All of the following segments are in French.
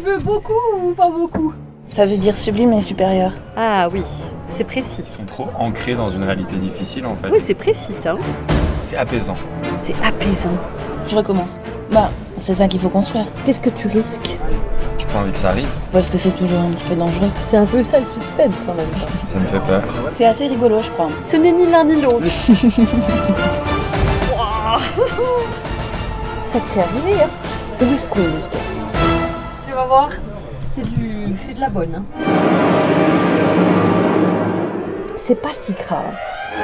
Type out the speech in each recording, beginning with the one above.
veux beaucoup ou pas beaucoup? Ça veut dire sublime et supérieur. Ah oui, c'est précis. Ils sont trop ancrés dans une réalité difficile en fait. Oui, c'est précis ça. C'est apaisant. C'est apaisant. Je recommence. Bah, c'est ça qu'il faut construire. Qu'est-ce que tu risques? J'ai pas envie que ça arrive. Parce que c'est toujours un petit peu dangereux. C'est un peu ça le suspense en même temps. Ça me fait peur. C'est assez rigolo, je crois. Ce n'est ni l'un ni l'autre. Sacré arrivé, hein. Où est-ce qu'on était? Tu vas voir, c'est de la bonne. Hein. C'est pas si grave.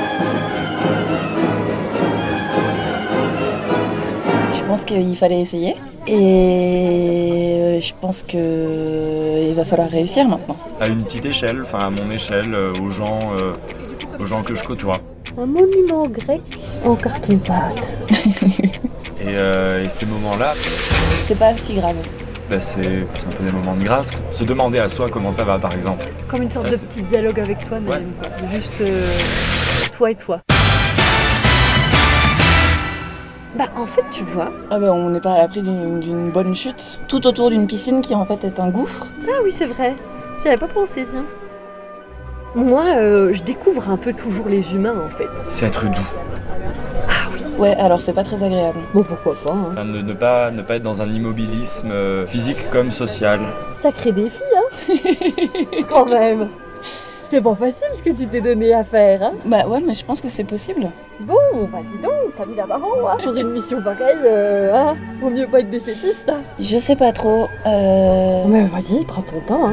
Je pense qu'il fallait essayer. Et je pense qu'il va falloir réussir maintenant. À une petite échelle, enfin à mon échelle, aux gens que je côtoie. Un monument grec en carton-pâte. Et ces moments-là, C'est pas si grave. bah, c'est un peu des moments de grâce. Quoi. Se demander à soi comment ça va par exemple. Comme une sorte Ça, de c'est- petit dialogue avec toi-même, Ouais. quoi. Juste toi et toi. Bah en fait, tu vois. Ah bah on n'est pas à l'abri d'une bonne chute. Tout autour d'une piscine qui en fait est un gouffre. Ah oui, c'est vrai. J'avais pas pensé, tiens. Moi, je découvre un peu toujours les humains, en fait. C'est être doux. Ouais, alors c'est pas très agréable. Bon, pourquoi pas, hein. Enfin, ne pas être dans un immobilisme physique comme social. Sacré défi, hein. Quand même. C'est pas facile ce que tu t'es donné à faire, hein. Bah ouais, mais je pense que c'est possible. Bon, bah dis donc, t'as mis la barre en haut, hein. Pour une mission pareille, hein. Vaut mieux pas être défaitiste, hein. Je sais pas trop. Mais vas-y, prends ton temps, hein.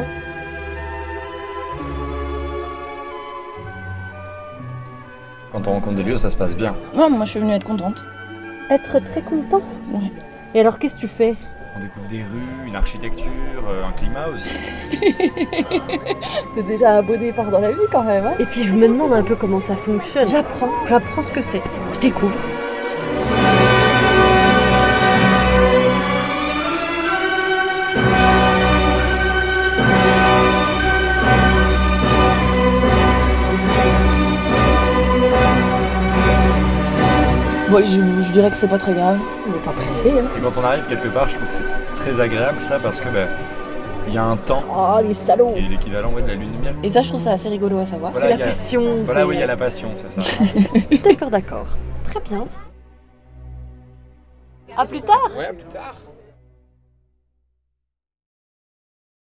Quand on rencontre des lieux, ça se passe bien. Non, moi je suis venue être contente. Être très content. Ouais. Et alors, qu'est-ce que tu fais? On découvre des rues, une architecture, un climat aussi. C'est déjà un beau départ dans la vie quand même, hein. Et puis je me demande un peu comment ça fonctionne. J'apprends ce que c'est. Je découvre. Bon, je dirais que c'est pas très grave. On n'est pas pressé, hein. Et quand on arrive quelque part, je trouve que c'est très agréable ça parce que il y a un temps Oh, les salauds. qui est l'équivalent de la lune de miel. Et ça, je trouve ça assez rigolo à savoir. Voilà, C'est il y la a- passion. Voilà, oui, il y a la passion, c'est ça. D'accord. Très bien. À plus tard. Ouais, à plus tard.